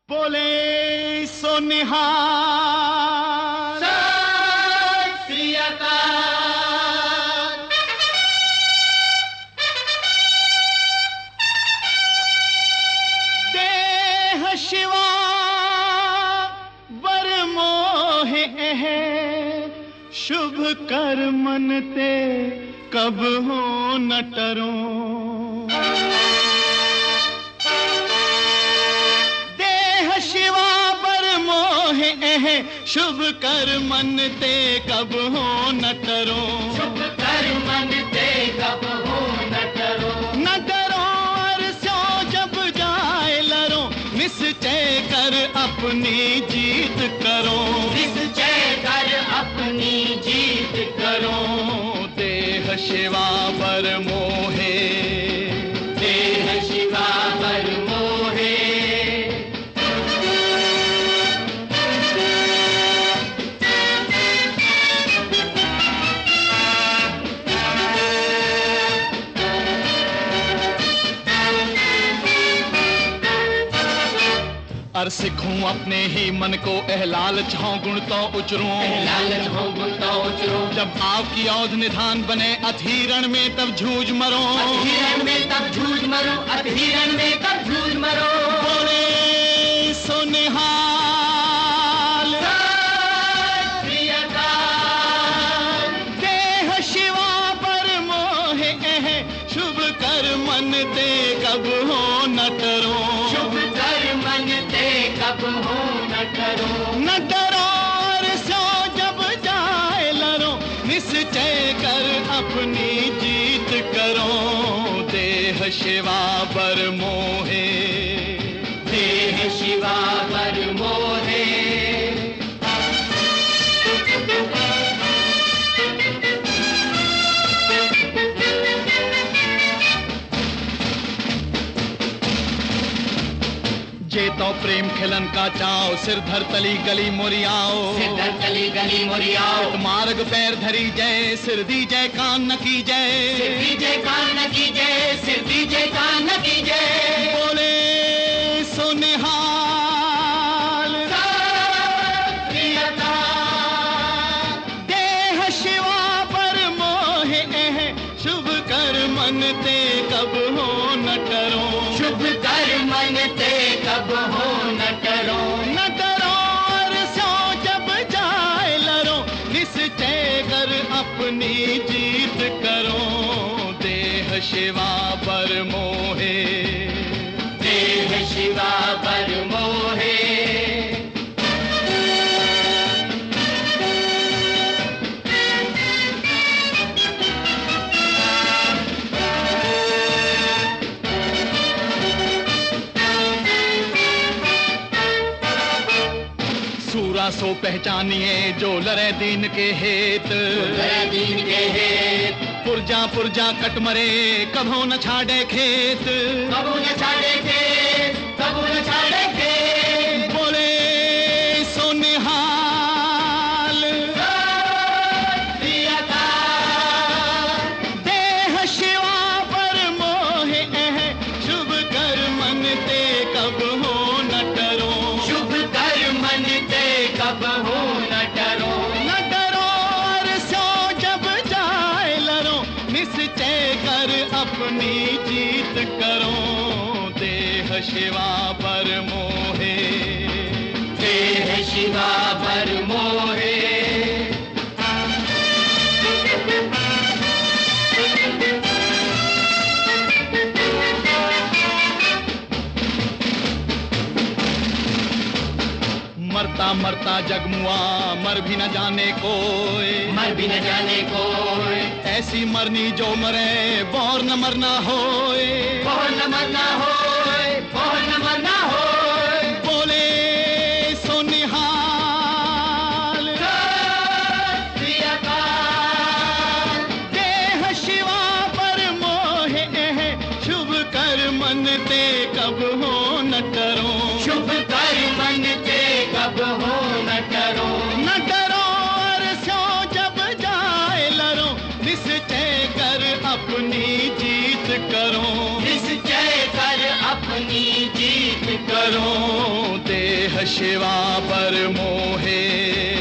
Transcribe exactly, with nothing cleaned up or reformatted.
बोले सो निहाल सत श्री अकाल। देह शिवा बर मोहे है, शुभ कर मन ते कब हो न टरो। शुभ कर मन ते कब हो न टरो। शुभ कर मन ते कब हो न टरो। न डरो और सो जब जाए लरो, निश्चय कर अपनी जीत करो। निश्चय कर अपनी जीत करो। देह शिवा बर मोहे, देह शिवा बर मोहे। अर सिखूं अपने ही मन को एह लालच हों गुण तो उचरूं। लालच हों गुण तो उचरूं। जब आपकी औध निधान बने अधीरण में तब झूझ मरो। अधीरण में तब झूझ मरो। अधीरण में तब झूझ मरो। बोले सो निहाल सत श्री अकाल। देह शिवा पर मोहे है, शुभ कर मन ते कब हो न टरो। शुभ कर मन ते कब हो न टरो। न डरो और सो जब जाए लरो, निश्चय कर अपनी जीत करो। देह शिवा बर मोहे, देह शिवा बर मोहे। जे तो प्रेम खिलन का चाओ, सिर धर तली गली मोरियाओ। सिर धर तली गली मोरियाओ। मार्ग पैर धरी जय, सिर दी जय कान न की जय। सिर दी जय कान न की जय। सिर दी जय कान न की जय। बोले सो निहाल सत श्री अकाल। देह शिवा पर मोहे है, शुभ कर मन ते कब हो न टरो। शुभ कर मन ते कब हो न टरो। न डरो और सो जब जाए लरो, निश्चय कर अपनी जीत करो। देह शिवा पर मोहे, देह शिवा बर मोहे। सो पहचानिए जो लरे दीन के हेत। लरे दीन के हेत। पुरजा पुरजा कट मरे कभो न छाड़े खेत। कबू न छाड़े खेत। कबू न छाड़े खेत। बोले सो निहाल सत श्री अकाल। देह शिवा पर मोहे है, शुभ कर मन ते कब हो न टरो। शुभ कर मन ते कब हो न टरो। न डरो और सो जब जाए लरो, निश्चय कर अपनी जीत करो। देह शिवा पर मोहे, देह शिवा बर मोहे। मरता मरता जगमुआ मर भी न जाने कोई। मर भी न जाने कोई। ऐसी मरनी जो मरे बोर न मरना होए। बोर न मरना होए। बोर न मरना होए। बोले सो निहाल सत श्री अकाल। देह शिवा पर मोहे है, शुभ कर मन ते कब हो न टरो। शुभ कर मन ते कब हो न टरो। न डरो और सो जब जाए लरो, निश्चय कर अपनी जीत करो। निश्चय कर अपनी जीत करो। दे शिवा पर मोहे